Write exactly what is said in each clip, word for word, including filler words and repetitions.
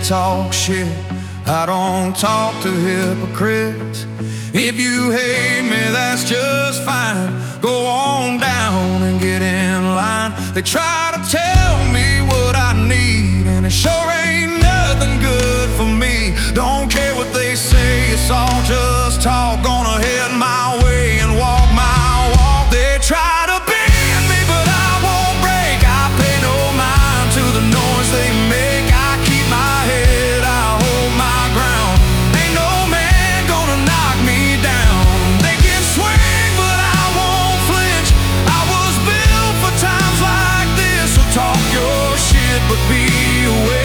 can't talk shit. I don't talk to hypocrites. If you hate me, that's just fine. Go on down and get in line. They try to tell me what I need, and it sure ain't nothing good for me. Don't care what they say, it's all just talk. Gonna head my way and walk my walk. They try to bend me, but I won't break. I pay no mind to the noise they make. I keep my head, I hold my ground. Ain't no man gonna knock me down. They can swing, but I won't flinch. I was built for times like this. So talk your shit, but be aware.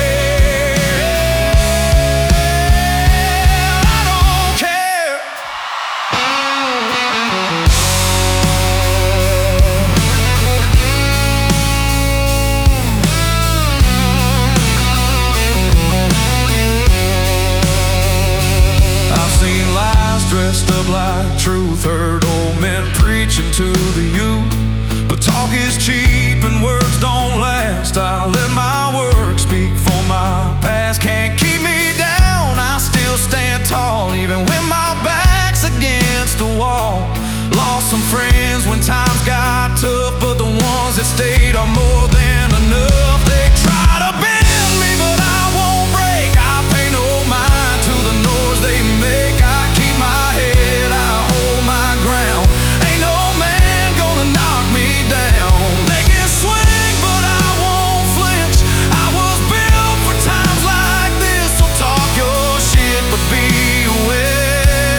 Dressed up like truth, heard old men preaching to the youth. But talk is cheap and words don't last. I let my work speak for my past. Can't keep me down, I still stand tall, even when my back's against the wall. Lost some friends when times got tough, but the ones that stayed are more than enough. They try to bend me, but I won't break. I pay no mind to the noise they make. I my head, I hold my ground. Ain't no man gonna knock me down. They can swing, but I won't flinch. I was built for times like this. So talk your shit, but be aware.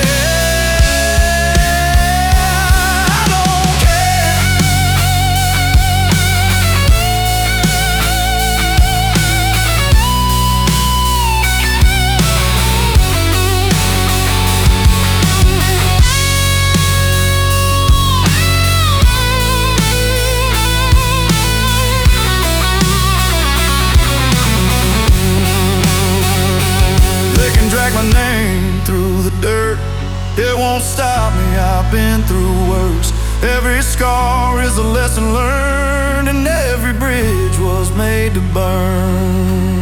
I don't care. Drag my name through the dirt, it won't stop me, I've been through worse. Every scar is a lesson learned, and every bridge was made to burn.